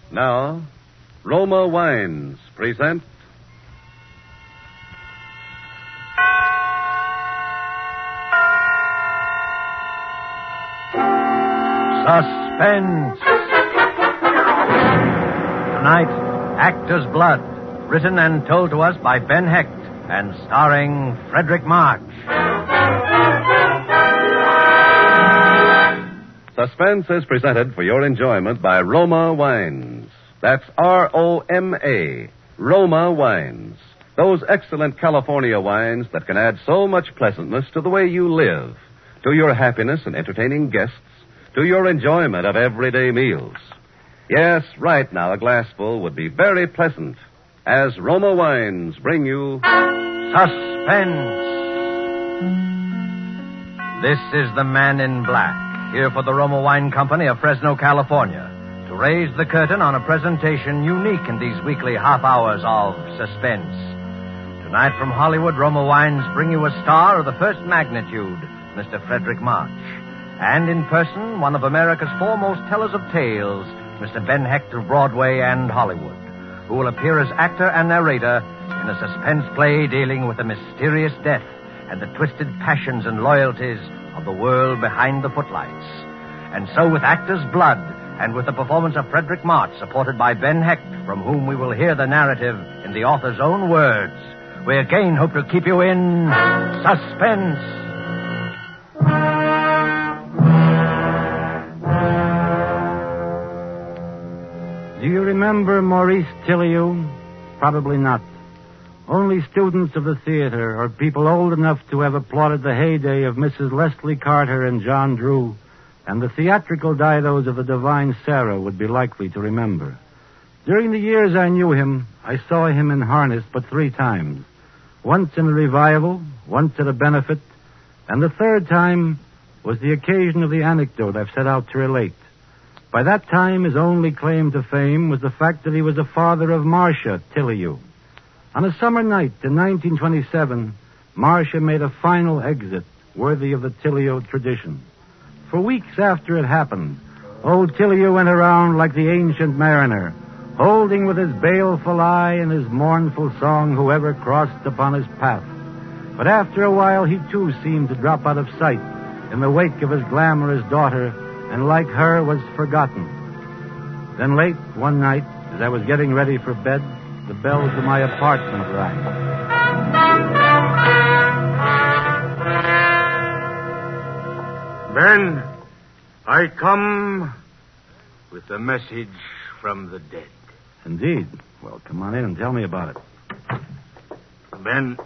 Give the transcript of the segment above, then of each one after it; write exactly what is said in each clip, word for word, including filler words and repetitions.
Now, Roma Wines present Suspense. Tonight, Actor's Blood, written and told to us by Ben Hecht and starring Frederick March. Suspense is presented for your enjoyment by Roma Wines. That's R O M A, Roma Wines. Those excellent California wines that can add so much pleasantness to the way you live, to your happiness in entertaining guests, to your enjoyment of everyday meals. Yes, right now a glassful would be very pleasant as Roma Wines bring you Suspense. This is the Man in Black, here for the Roma Wine Company of Fresno, California, to raise the curtain on a presentation unique in these weekly half hours of suspense. Tonight from Hollywood, Roma Wines bring you a star of the first magnitude, Mister Frederick March. And in person, one of America's foremost tellers of tales, Mister Ben Hecht of Broadway and Hollywood, who will appear as actor and narrator in a suspense play dealing with the mysterious death and the twisted passions and loyalties of the world behind the footlights. And so with Actor's Blood and with the performance of Frederick March, supported by Ben Hecht, from whom we will hear the narrative in the author's own words, we again hope to keep you in suspense. Do you remember Maurice Tilliou? Probably not. Only students of the theater or people old enough to have applauded the heyday of Missus Leslie Carter and John Drew and the theatrical didos of the Divine Sarah would be likely to remember. During the years I knew him, I saw him in harness but three times. Once in a revival, once at a benefit, and the third time was the occasion of the anecdote I've set out to relate. By that time, his only claim to fame was the fact that he was the father of Marcia Tilliou. On a summer night in nineteen twenty-seven, Marcia made a final exit worthy of the Tilliou tradition. For weeks after it happened, old Tilliou went around like the ancient mariner, holding with his baleful eye and his mournful song whoever crossed upon his path. But after a while, he too seemed to drop out of sight in the wake of his glamorous daughter, and like her was forgotten. Then late one night, as I was getting ready for bed, the bells of my apartment rang. Ben, I come with a message from the dead. Indeed. Well, come on in and tell me about it. Ben,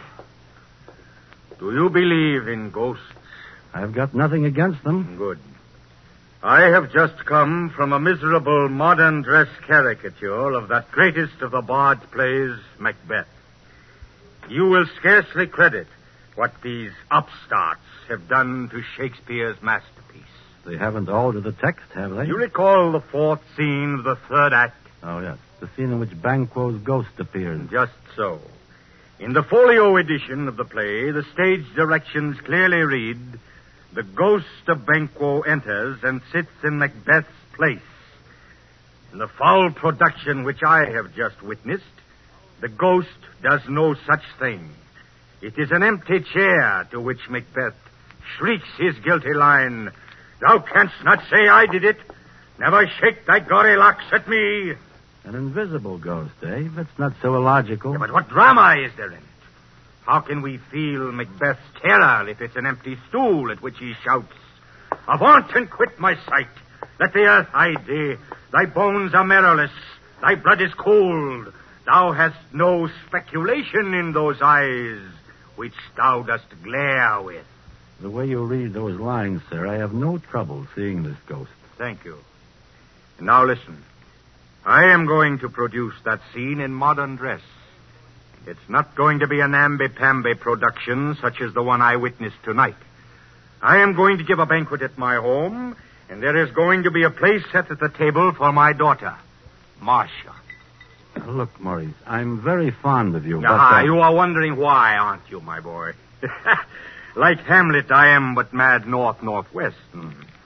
do you believe in ghosts? I've got nothing against them. Good. I have just come from a miserable modern dress caricature of that greatest of the bard plays, Macbeth. You will scarcely credit what these upstarts have done to Shakespeare's masterpiece. They haven't altered the text, have they? You recall the fourth scene of the third act? Oh, yes. The scene in which Banquo's ghost appears. Just so. In the folio edition of the play, the stage directions clearly read, "The ghost of Banquo enters and sits in Macbeth's place." In the foul production which I have just witnessed, the ghost does no such thing. It is an empty chair to which Macbeth shrieks his guilty line, "Thou canst not say I did it. Never shake thy gory locks at me." An invisible ghost, eh? That's not so illogical. Yeah, but what drama is there in it? How can we feel Macbeth's terror if it's an empty stool at which he shouts, "Avaunt and quit my sight. Let the earth hide thee. Thy bones are marrowless. Thy blood is cold. Thou hast no speculation in those eyes which thou dost glare with." The way you read those lines, sir, I have no trouble seeing this ghost. Thank you. And now listen. I am going to produce that scene in modern dress. It's not going to be a namby-pamby production such as the one I witnessed tonight. I am going to give a banquet at my home, and there is going to be a place set at the table for my daughter, Marcia. Look, Maurice, I'm very fond of you, Ah, but... Uh... you are wondering why, aren't you, my boy? Like Hamlet, I am but mad north-northwest. Hmm.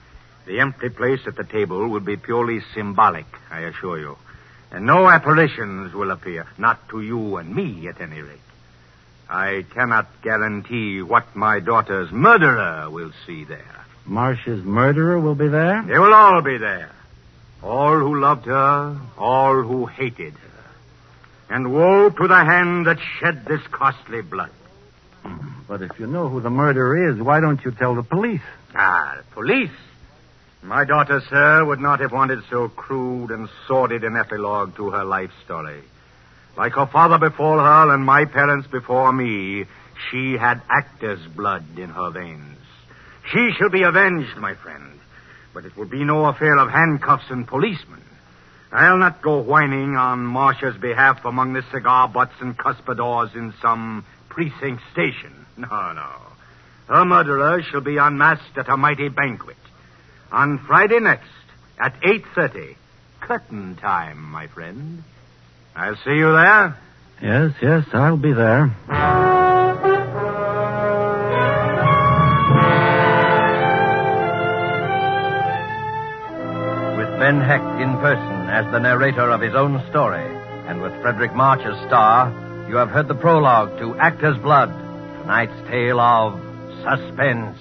The empty place at the table will be purely symbolic, I assure you. And no apparitions will appear. Not to you and me, at any rate. I cannot guarantee what my daughter's murderer will see there. Marcia's murderer will be there? They will all be there. All who loved her, all who hated her. And woe to the hand that shed this costly blood. But if you know who the murderer is, why don't you tell the police? Ah, the police? My daughter, sir, would not have wanted so crude and sordid an epilogue to her life story. Like her father before her and my parents before me, she had actor's blood in her veins. She shall be avenged, my friend. But it will be no affair of handcuffs and policemen. I'll not go whining on Marcia's behalf among the cigar butts and cuspidors in some precinct station. No, no. Her murderer shall be unmasked at a mighty banquet. On Friday next, at eight thirty. Curtain time, my friend. I'll see you there. Yes, yes, I'll be there. With Ben Hecht in person as the narrator of his own story, and with Frederick March as star, you have heard the prologue to Actor's Blood, tonight's tale of suspense.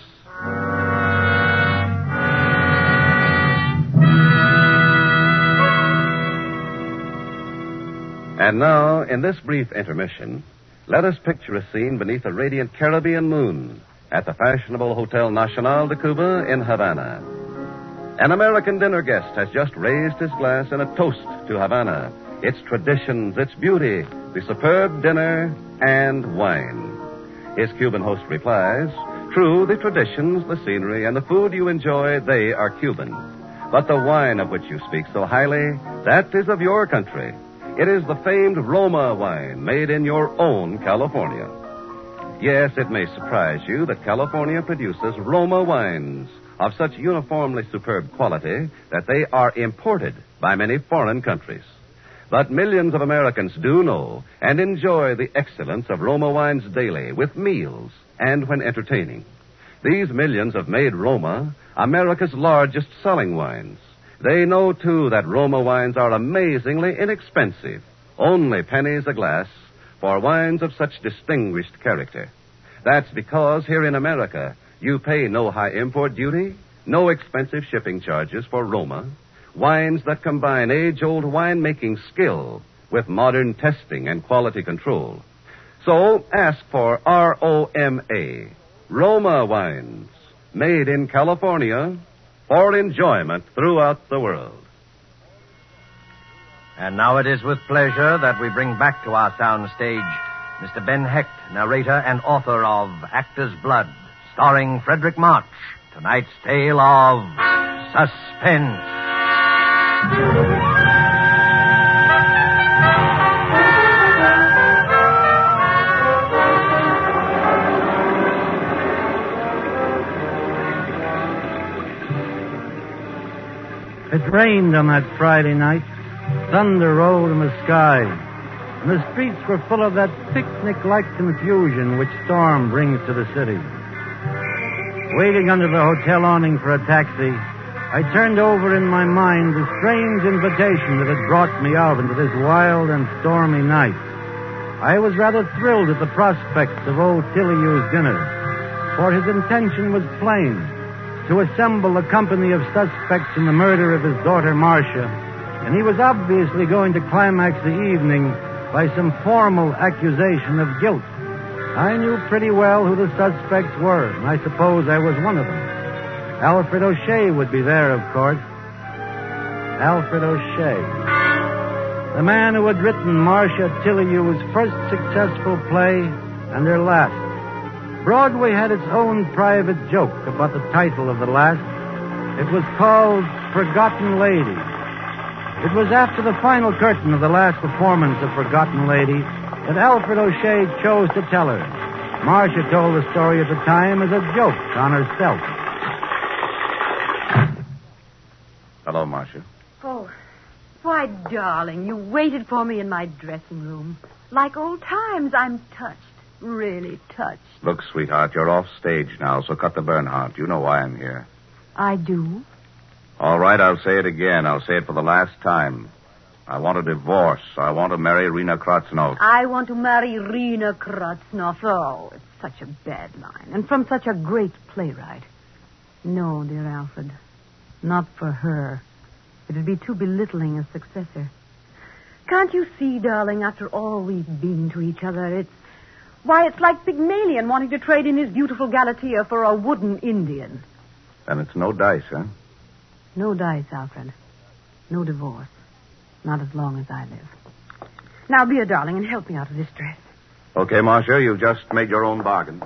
And now, in this brief intermission, let us picture a scene beneath a radiant Caribbean moon at the fashionable Hotel Nacional de Cuba in Havana. An American dinner guest has just raised his glass in a toast to Havana, its traditions, its beauty, the superb dinner, and wine. His Cuban host replies, true, the traditions, the scenery, and the food you enjoy, they are Cuban. But the wine of which you speak so highly, that is of your country. It is the famed Roma wine made in your own California. Yes, it may surprise you that California produces Roma wines of such uniformly superb quality that they are imported by many foreign countries. But millions of Americans do know and enjoy the excellence of Roma wines daily with meals and when entertaining. These millions have made Roma America's largest selling wines. They know, too, that Roma wines are amazingly inexpensive, only pennies a glass, for wines of such distinguished character. That's because here in America, you pay no high import duty, no expensive shipping charges for Roma, wines that combine age-old winemaking skill with modern testing and quality control. So ask for R O M A, Roma wines, made in California, for enjoyment throughout the world. And now it is with pleasure that we bring back to our sound stage Mister Ben Hecht, narrator and author of Actor's Blood, starring Frederick March, tonight's tale of suspense. It rained on that Friday night. Thunder rolled in the sky. And the streets were full of that picnic-like confusion which storm brings to the city. Waiting under the hotel awning for a taxi, I turned over in my mind the strange invitation that had brought me out into this wild and stormy night. I was rather thrilled at the prospects of old Tilleyou's dinner, for his intention was plain: to assemble a company of suspects in the murder of his daughter Marcia, and he was obviously going to climax the evening by some formal accusation of guilt. I knew pretty well who the suspects were, and I suppose I was one of them. Alfred O'Shea would be there, of course. Alfred O'Shea, the man who had written Marcia Tilleyou's first successful play and her last. Broadway had its own private joke about the title of the last. It was called Forgotten Lady. It was after the final curtain of the last performance of Forgotten Lady that Alfred O'Shea chose to tell her. Marcia told the story at the time as a joke on herself. Hello, Marcia. Oh, why, darling, you waited for me in my dressing room. Like old times, I'm touched. Really touched. Look, sweetheart, you're off stage now, so cut the Bernhardt. You know why I'm here. I do? All right, I'll say it again. I'll say it for the last time. I want a divorce. I want to marry Rena Krasnov. I want to marry Rena Krasnov. Oh, it's such a bad line. And from such a great playwright. No, dear Alfred. Not for her. It would be too belittling a successor. Can't you see, darling, after all we've been to each other, it's... Why, it's like Pygmalion wanting to trade in his beautiful Galatea for a wooden Indian. And it's no dice, huh? No dice, Alfred. No divorce. Not as long as I live. Now, be a darling and help me out of this dress. Okay, Marcia, you've just made your own bargain.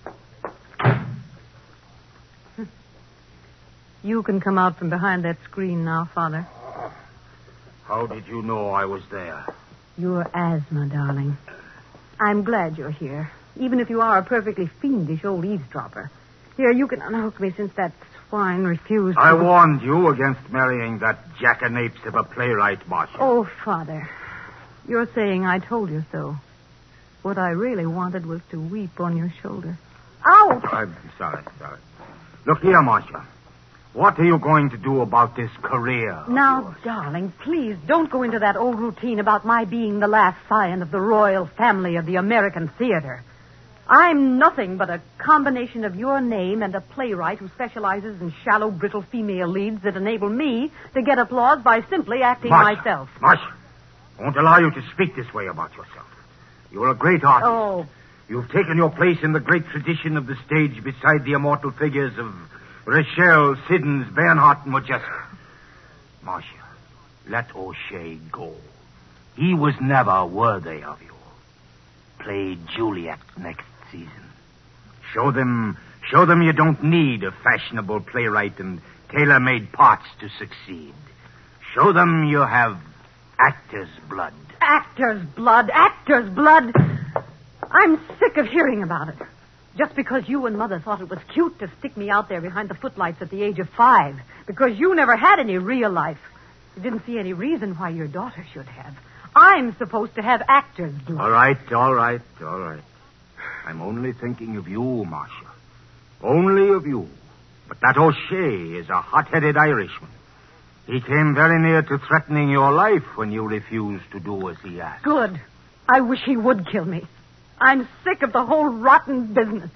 You can come out from behind that screen now, Father. How did you know I was there? Your asthma, darling. I'm glad you're here, even if you are a perfectly fiendish old eavesdropper. Here, you can unhook me since that swine refused to... I warned you against marrying that jackanapes of a playwright, Marshal. Oh, Father, you're saying I told you so. What I really wanted was to weep on your shoulder. Ouch! I'm sorry, sorry. Look here, Marshal. What are you going to do about this career of Now, yours? darling, please don't go into that old routine about my being the last scion of the royal family of the American theater. I'm nothing but a combination of your name and a playwright who specializes in shallow, brittle female leads that enable me to get applause by simply acting Marcia, myself. Marcia, I won't allow you to speak this way about yourself. You're a great artist. Oh. You've taken your place in the great tradition of the stage beside the immortal figures of Rachel, Siddons, Bernhardt, and Modjeska. Marcia, let O'Shea go. He was never worthy of you. Play Juliet next season. Show them, show them you don't need a fashionable playwright and tailor-made parts to succeed. Show them you have actor's blood. Actor's blood, actor's blood. I'm sick of hearing about it. Just because you and Mother thought it was cute to stick me out there behind the footlights at the age of five. Because you never had any real life. You didn't see any reason why your daughter should have. I'm supposed to have actor's blood. All right, all right, all right. I'm only thinking of you, Marcia. Only of you. But that O'Shea is a hot-headed Irishman. He came very near to threatening your life when you refused to do as he asked. Good. I wish he would kill me. I'm sick of the whole rotten business.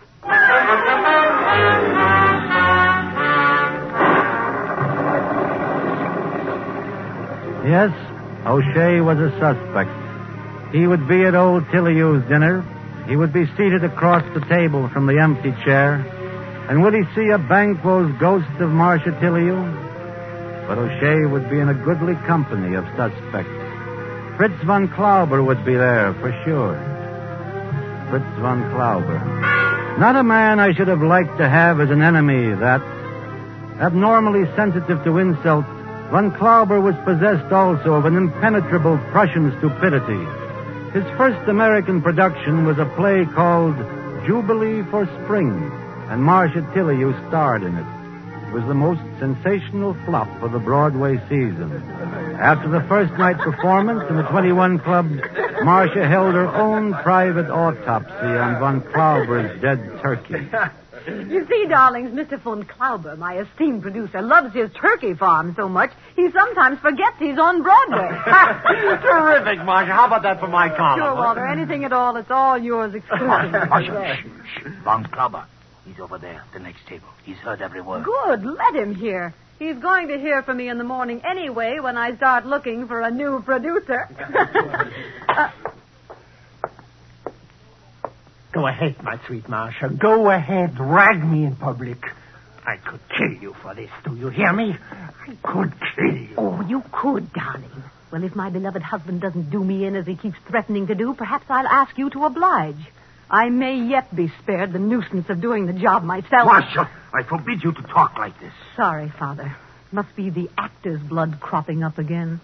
Yes, O'Shea was a suspect. He would be at old Tilleyou's dinner. He would be seated across the table from the empty chair. And would he see a Banquo's ghost of Marcia Tilleyoux? But O'Shea would be in a goodly company of suspects. Fritz von Klauber would be there, for sure. Fritz von Klauber. Not a man I should have liked to have as an enemy, that. Abnormally sensitive to insult, von Klauber was possessed also of an impenetrable Prussian stupidity. His first American production was a play called Jubilee for Spring, and Marcia Tilleyoux starred in it. It was the most sensational flop of the Broadway season. After the first night performance in the twenty-one Club, Marcia held her own private autopsy on von Klauber's dead turkey. You see, darlings, Mister von Klauber, my esteemed producer, loves his turkey farm so much, he sometimes forgets he's on Broadway. Terrific, Marcia. How about that for my column? Sure, Walter. Anything at all. It's all yours exclusively. Marcia, shh, shh. Von Klauber. He's over there, the next table. He's heard every word. Good. Let him hear. He's going to hear from me in the morning anyway when I start looking for a new producer. uh, Go ahead, my sweet Marcia. Go ahead. Drag me in public. I could kill you for this. Do you hear me? I could kill you. oh, you could, darling. Well, if my beloved husband doesn't do me in as he keeps threatening to do, perhaps I'll ask you to oblige. I may yet be spared the nuisance of doing the job myself. Marcia, I forbid you to talk like this. Sorry, Father. Must be the actor's blood cropping up again.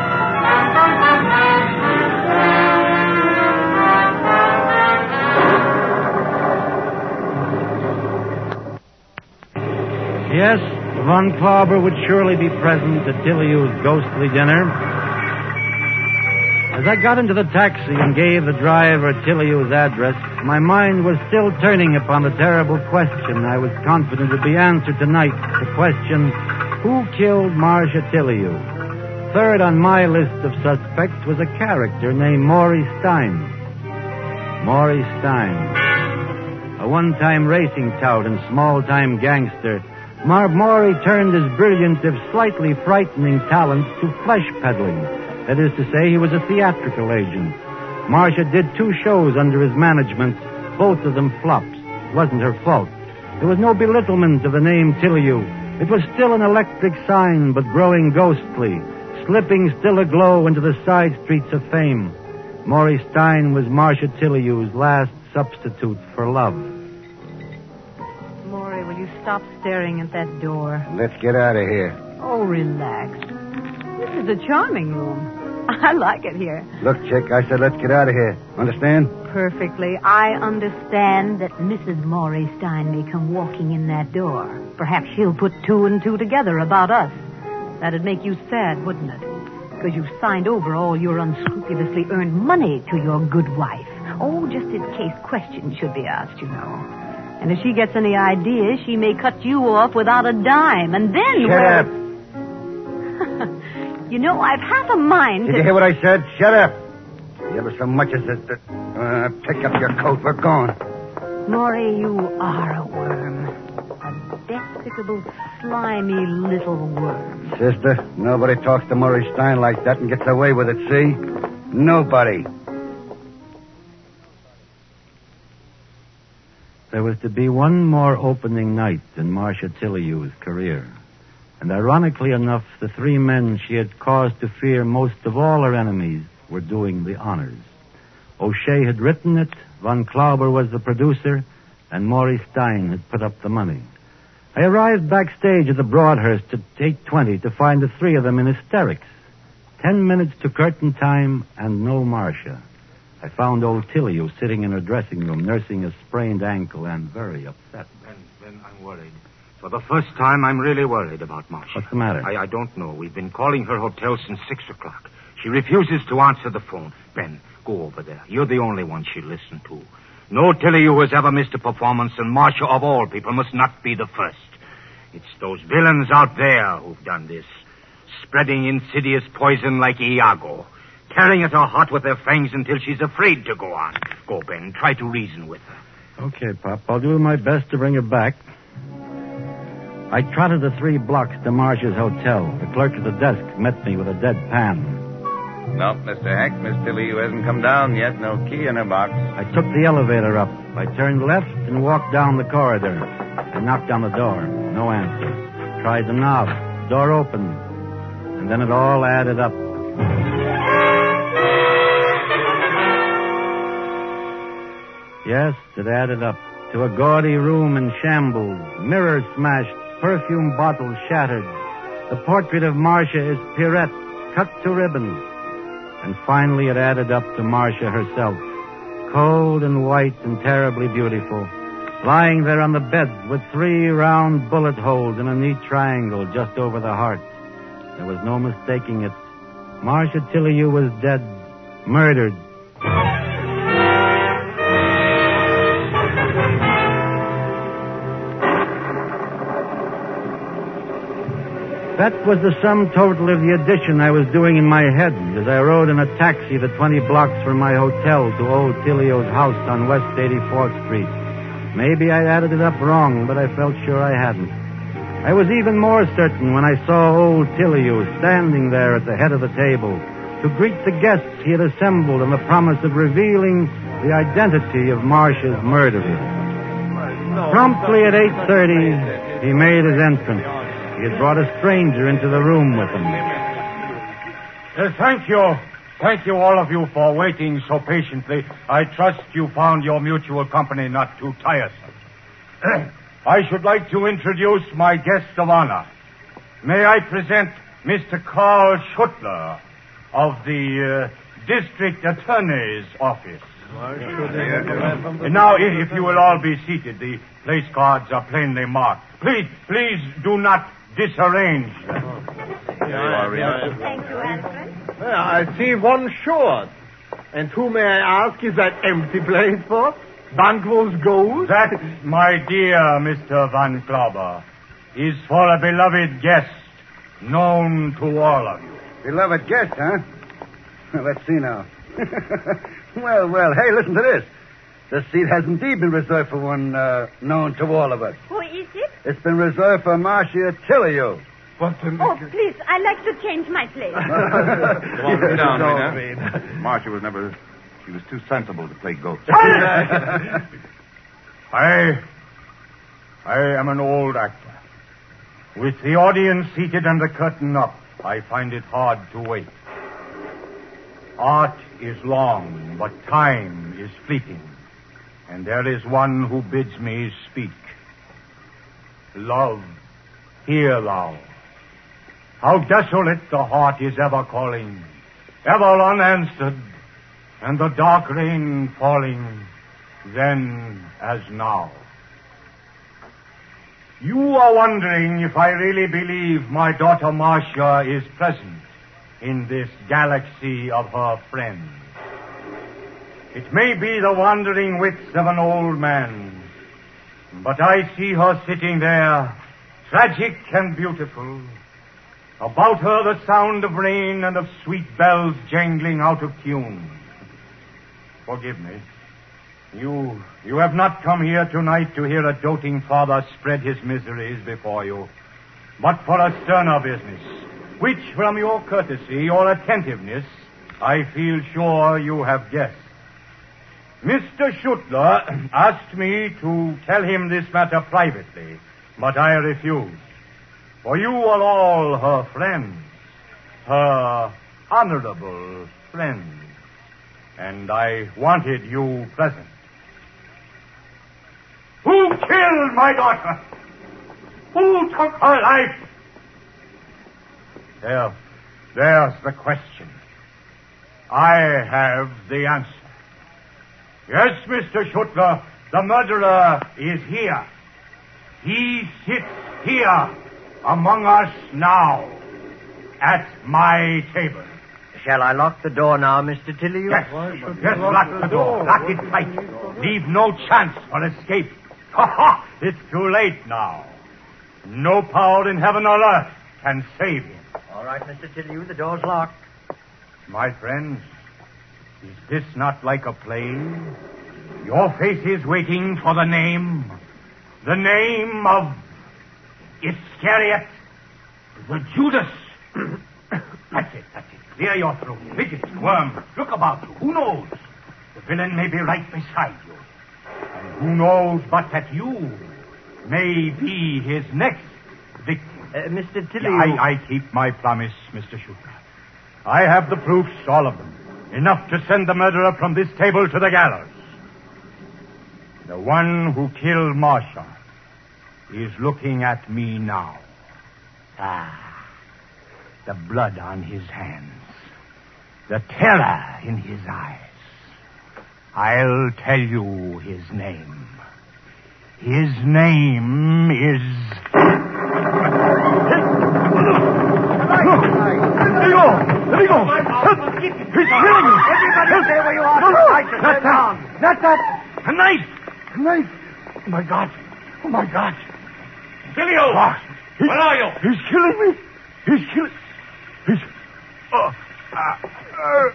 Yes, von Klauber would surely be present at Tilleyou's ghostly dinner. As I got into the taxi and gave the driver Tilleyou's address, my mind was still turning upon the terrible question I was confident would be answered tonight. The question, Who killed Marcia Tilleu? Third on my list of suspects was a character named Maury Stein. Maury Stein. A one-time racing tout and small-time gangster, Mar Maury turned his brilliant, if slightly frightening talents to flesh peddling. That is to say, he was a theatrical agent. Marcia did two shows under his management, both of them flops. It wasn't her fault. There was no belittlement of the name Tilleu. It was still an electric sign, but growing ghostly, slipping still aglow into the side streets of fame. Maury Stein was Marcia Tilleu's last substitute for love. Maury, will you stop staring at that door? Let's get out of here. Oh, relax. This is a charming room. I like it here. Look, Chick, I said let's get out of here. Understand? Perfectly. I understand that Missus Maury Stein may come walking in that door. Perhaps she'll put two and two together about us. That'd make you sad, wouldn't it? Because you've signed over all your unscrupulously earned money to your good wife. Oh, just in case questions should be asked, you know. And if she gets any ideas, she may cut you off without a dime. And then... Shut well... up. You know, I've half a mind Did to... you hear what I said? Shut up. You ever so much as this... Uh, pick up your coat. We're going. Maury, you are a worm. A despicable, slimy little worm. Sister, nobody talks to Maury Stein like that and gets away with it, see? Nobody. There was to be one more opening night in Marcia Tilleu's career. And ironically enough, the three men she had cause to fear most of all her enemies were doing the honors. O'Shea had written it, Von Klauber was the producer, and Maury Stein had put up the money. I arrived backstage at the Broadhurst at eight twenty to find the three of them in hysterics. Ten minutes to curtain time and no Marcia. I found old Tilleu sitting in her dressing room, nursing a sprained ankle and very upset. Ben, Ben, I'm worried. For the first time, I'm really worried about Marcia. What's the matter? I, I don't know. We've been calling her hotel since six o'clock. She refuses to answer the phone. Ben, go over there. You're the only one she'll listen to. No Tilleu has ever missed a performance, and Marcia, of all people, must not be the first. It's those villains out there who've done this, spreading insidious poison like Iago, tearing at her heart with their fangs until she's afraid to go on. Go, Ben. Try to reason with her. Okay, Pop. I'll do my best to bring her back. I trotted the three blocks to Marcia's hotel. The clerk at the desk met me with a dead pan. No, Mister Hank, Miss Tilleu hasn't come down yet. No key in her box. I took the elevator up. I turned left and walked down the corridor. I knocked on the door. No answer. Tried the knob. Door opened. And then it all added up. Yes, it added up to a gaudy room in shambles, mirrors smashed, perfume bottles shattered. The portrait of Marcia is Pierrette, cut to ribbons. And finally it added up to Marcia herself, cold and white and terribly beautiful, lying there on the bed with three round bullet holes in a neat triangle just over the heart. There was no mistaking it. Marcia Tilleu was dead, murdered. That was the sum total of the addition I was doing in my head as I rode in a taxi the twenty blocks from my hotel to old Tilleu's house on West eighty-fourth Street. Maybe I added it up wrong, but I felt sure I hadn't. I was even more certain when I saw old Tilleu standing there at the head of the table to greet the guests he had assembled on the promise of revealing the identity of Marcia's murderer. Promptly at eight thirty, he made his entrance. He had brought a stranger into the room with him. Uh, thank you. Thank you, all of you, for waiting so patiently. I trust you found your mutual company not too tiresome. I should like to introduce my guest of honor. May I present Mister Carl Schuttler of the uh, District Attorney's Office. Now, if you will all be seated, the place cards are plainly marked. Please, please do not disarrange them. Thank you, Alfred. I see one short. And who, may I ask, is that empty place for? Banquo's gold? That, my dear Mister Von Klauber, is for a beloved guest known to all of you. Beloved guest, huh? Let's see now. well, well, hey, listen to this. The seat has indeed been reserved for one uh, known to all of us. Who is it? It's been reserved for Marcia Tillio. But the... Oh, please, I'd like to change my place. Come on, sit down, Rena. Marcia was never... She was too sensible to play ghost. I... I am an old actor. With the audience seated and the curtain up, I find it hard to wait. Art is long, but time is fleeting. And there is one who bids me speak. Love, hear thou. How desolate the heart is ever calling, ever unanswered, and the dark rain falling, then as now. You are wondering if I really believe my daughter Marcia is present in this galaxy of her friends. It may be the wandering wits of an old man, but I see her sitting there, tragic and beautiful. About her the sound of rain and of sweet bells jangling out of tune. Forgive me. You, you have not come here tonight to hear a doting father spread his miseries before you, but for a sterner business, which from your courtesy, your attentiveness, I feel sure you have guessed. Mister Schuttler asked me to tell him this matter privately, but I refused. For you are all her friends, her honorable friends, and I wanted you present. Who killed my daughter? Who took her life? There, there's the question. I have the answer. Yes, Mister Schuttler, the murderer is here. He sits here among us now at my table. Shall I lock the door now, Mister Tilley? Yes, yes, lock the door. Lock it tight. Leave no chance for escape. Ha ha! It's too late now. No power in heaven or earth can save him. All right, Mister Tilley, the door's locked. My friends, is this not like a play? Your faces waiting for the name. The name of Iscariot, the Judas. That's it, that's it. Clear your throat. Fidget, worm. Look about you. Who knows? The villain may be right beside you. And who knows but that you may be his next victim. Uh, Mister Tilley... I, I keep my promise, Mister Schuttler. I have the proofs, all of them. Enough to send the murderer from this table to the gallows. The one who killed Marcia is looking at me now. Ah, the blood on his hands. The terror in his eyes. I'll tell you his name. His name is... Let me go! Let me go! Help! He's killing me! Everybody stay where you are! No, no! Not that! Not that! A knife! A knife! Oh, my God! Oh, my God! Silio! Where are you? He's killing me! He's killing... He's... Oh... Uh, uh,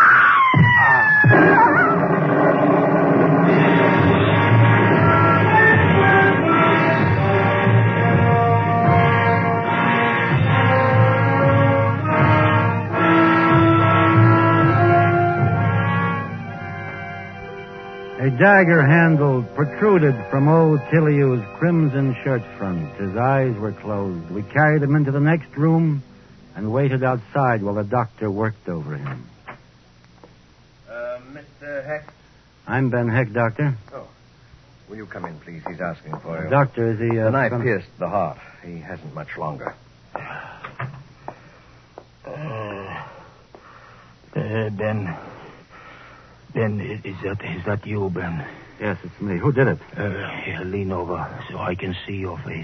A dagger handle protruded from old Tiliu's crimson shirt front. His eyes were closed. We carried him into the next room and waited outside while the doctor worked over him. Uh, Mister Heck? I'm Ben Heck, Doctor. Oh. Will you come in, please? He's asking for you. Doctor, is he... Uh, the knife gonna... pierced the heart. He hasn't much longer. Uh, uh, Ben... Ben, is that, is that you, Ben? Yes, it's me. Who did it? Uh, here, lean over so I can see your face.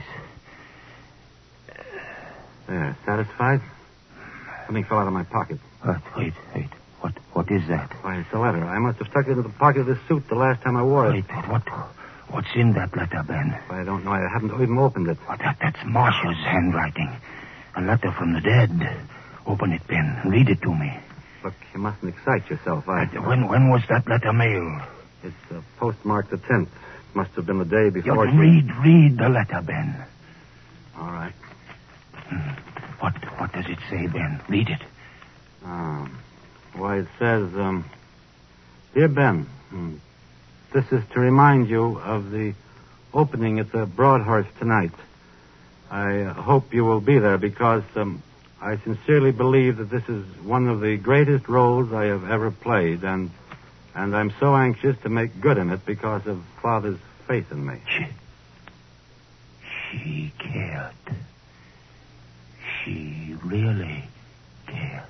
There, satisfied? Something fell out of my pocket. What? Wait, wait. What, what is that? Why, it's a letter. I must have stuck it into the pocket of this suit the last time I wore it. Wait, what, what's in that letter, Ben? I don't know. I haven't even opened it. Oh, that, that's Marcia's handwriting. A letter from the dead. Open it, Ben. Read it to me. Look, you mustn't excite yourself. I... Uh, when when was that letter mailed? It's uh, postmarked the tenth. Must have been the day before... You she... read, read the letter, Ben. All right. Hmm. What what does it say, Ben? Read it. Um, why, it says, um, Dear Ben, hmm, this is to remind you of the opening at the Broadhurst tonight. I uh, hope you will be there because um, I sincerely believe that this is one of the greatest roles I have ever played, and and I'm so anxious to make good in it because of Father's faith in me. She, she cared. She really cared.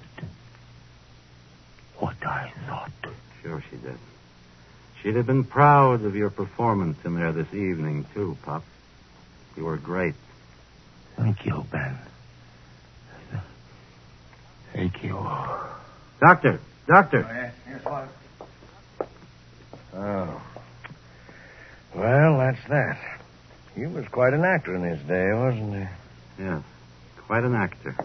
What I thought. Sure she did. She'd have been proud of your performance in there this evening, too, Pop. You were great. Thank you, Ben. Thank you. Doctor! Doctor! Oh, yes, yes, what? Oh. Well, that's that. He was quite an actor in his day, wasn't he? Yes. Quite an actor.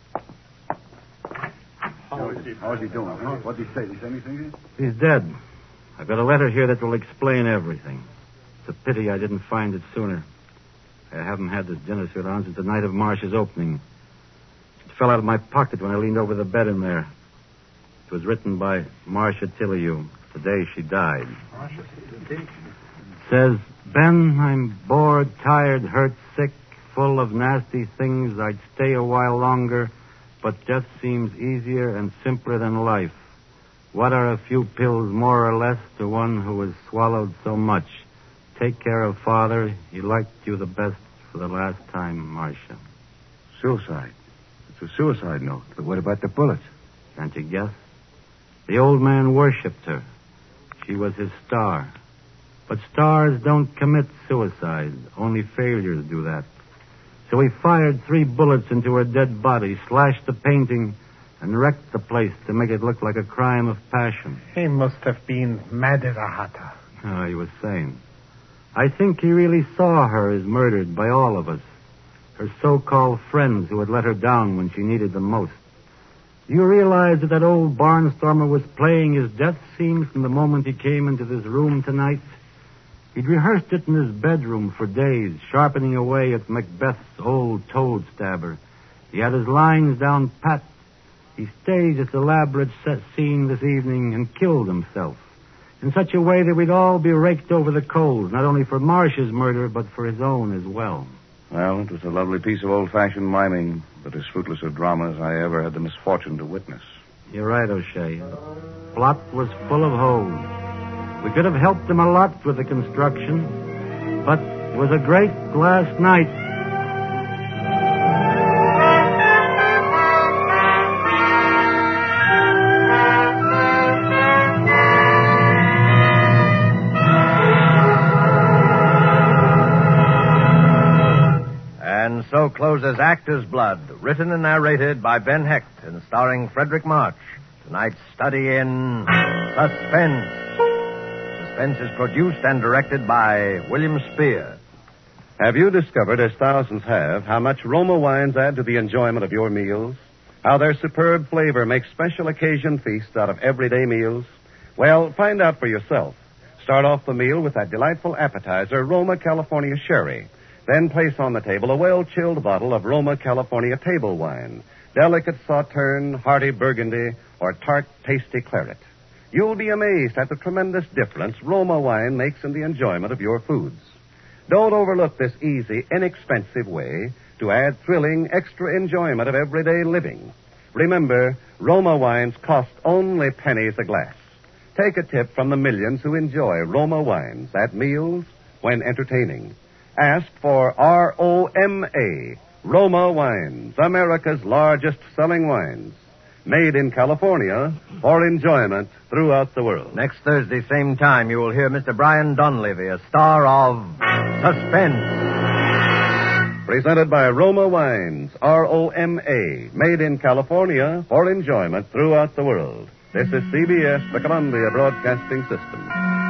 How is he, How is he doing? Huh? What did he say? Did he say anything? He's dead. I've got a letter here that will explain everything. It's a pity I didn't find it sooner. I haven't had this dinner suit on since the night of Marsh's opening. It fell out of my pocket when I leaned over the bed in there. It was written by Marcia Tillyu, the day she died. It says, Ben, I'm bored, tired, hurt, sick, full of nasty things. I'd stay a while longer, but death seems easier and simpler than life. What are a few pills more or less to one who has swallowed so much? Take care of Father. He liked you the best for the last time, Marcia. Suicide. It's a suicide note. But what about the bullets? Can't you guess? The old man worshipped her. She was his star. But stars don't commit suicide. Only failures do that. So he fired three bullets into her dead body, slashed the painting, and wrecked the place to make it look like a crime of passion. He must have been mad as a hatter. Oh, he was sane. I think he really saw her as murdered by all of us, her so-called friends who had let her down when she needed them most. Do you realize that that old barnstormer was playing his death scene from the moment he came into this room tonight? He'd rehearsed it in his bedroom for days, sharpening away at Macbeth's old toad stabber. He had his lines down pat. He staged this elaborate set scene this evening and killed himself in such a way that we'd all be raked over the coals, not only for Marsh's murder, but for his own as well. Well, it was a lovely piece of old-fashioned miming, but as fruitless a drama as I ever had the misfortune to witness. You're right, O'Shea. The plot was full of holes. We could have helped him a lot with the construction, but it was a great last night. And so closes Actor's Blood, written and narrated by Ben Hecht and starring Frederick March. Tonight's study in Suspense. Suspense is produced and directed by William Spear. Have you discovered, as thousands have, how much Roma wines add to the enjoyment of your meals? How their superb flavor makes special occasion feasts out of everyday meals? Well, find out for yourself. Start off the meal with that delightful appetizer, Roma California Sherry. Then place on the table a well-chilled bottle of Roma California table wine, delicate Sauterne, hearty Burgundy, or tart, tasty claret. You'll be amazed at the tremendous difference Roma wine makes in the enjoyment of your foods. Don't overlook this easy, inexpensive way to add thrilling, extra enjoyment of everyday living. Remember, Roma wines cost only pennies a glass. Take a tip from the millions who enjoy Roma wines at meals when entertaining. Ask for R O M A, Roma Wines, America's largest selling wines. Made in California for enjoyment throughout the world. Next Thursday, same time, you will hear Mister Brian Donlevy, a star of Suspense. Presented by Roma Wines, R O M A, made in California for enjoyment throughout the world. This is C B S, the Columbia Broadcasting System.